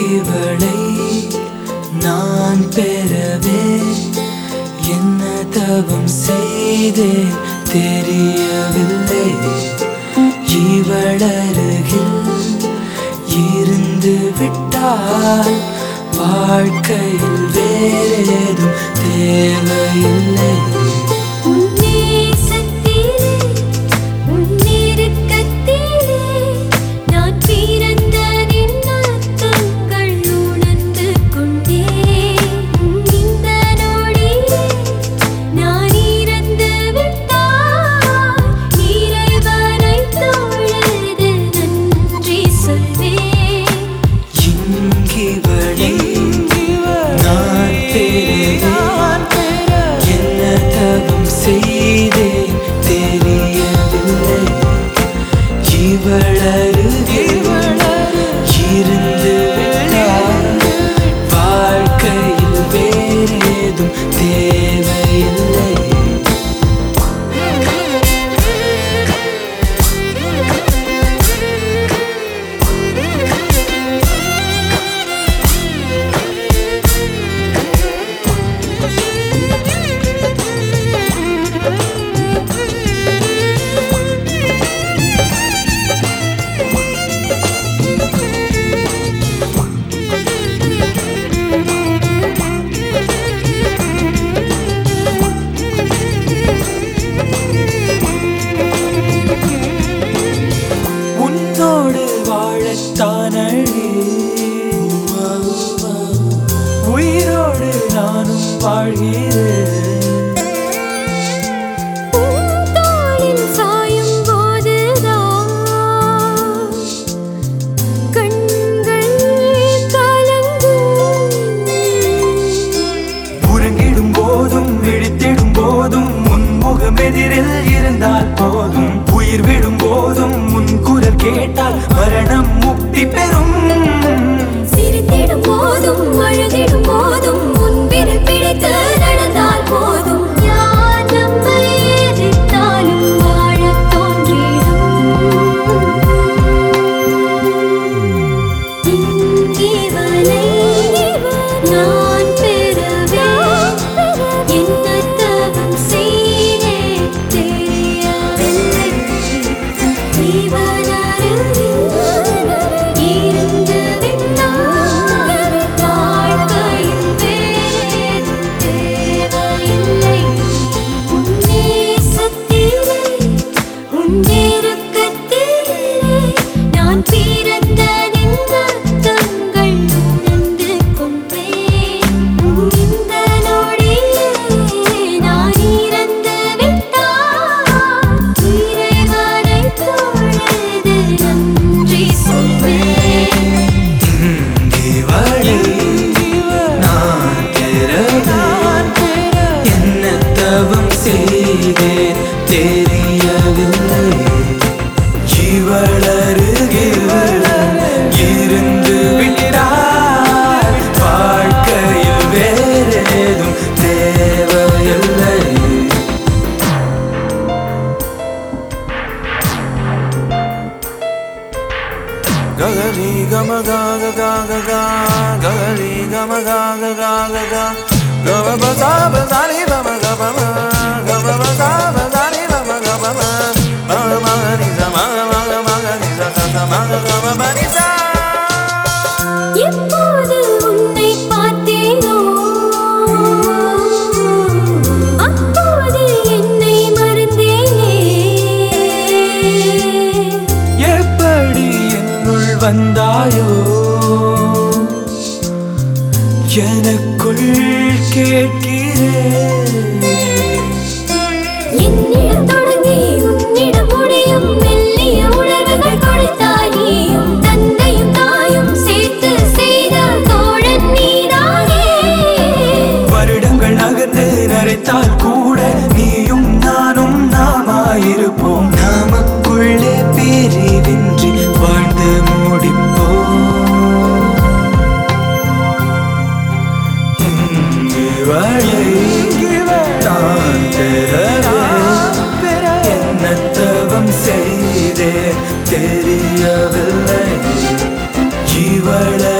இவளை நான் பெறவே என்ன தவம் செய்தேன் தெரியவில்லை. இவளருகில் இருந்து விட்டால் வாழ்க்கையில் வேறேதும் தேவையில்லை. செய்தேன் தெரியவில்லை. இவளருகில் இருந்து விட்டால் வாழ்க்கையில் வேறேதும் தேவையில்லை. வாழத்தானடி உயிரோடு நானும் வாழ்கிறேன். உறங்கிடும் போதும் விழித்திடும் போதும் முன்முகம் எதிரில் இருந்தால் போதும். உயிர் விடும் போதும் முன் குரல் கேட்டால் மரணம் முக்தி பெறும். சிரித்திடும் போதும் அழுதிடும் போதும் முன்பில் பிடித்து நடந்தால் போதும். யார் நம்மை எதிர்த்தாலும் வாழத் தோன்றிடும். இவனை நான் பெறவே என்ன தவம் செய்தேன் தெரியவில்லை. செய்தேன் தெரியவில்லை. இவளருகில் இருந்து விட்டால் வாழ்க்கையில் வேறேதும் தேவையில்லை. ககரி கம காக காக கா ககரி கம காக காக கா கம பசா பசாரி பம கபம கம பசா பசாரி பம கபம மகனி சம மகனி சம மக பனி சா. எப்போது உன்னை பார்த்தேனோ அப்போது என்னை மறந்தேனே. எப்படி என்னுள் வந்தாயோ எனக்குள் கேட்கிறேன். என்னிடம் தொடங்கி உன்னிடம் முடியும் மெல்லிய உணர்வுகள் கொடுத்தாய் நீயும். தந்தையும் தாயும் சேர்த்து செய்த தோழன் நீதானே. வருடங்கள் நகர்ந்து நரைத்தால் கூட நீயும் நானும் நாமாயிருப்போம். நமக்குள்ளே பிரிவின்றி வாழ்ந்து முடிப்போம். நான் பெற என்ன தவம் செய்தேன் தெரியவில்லை. இவள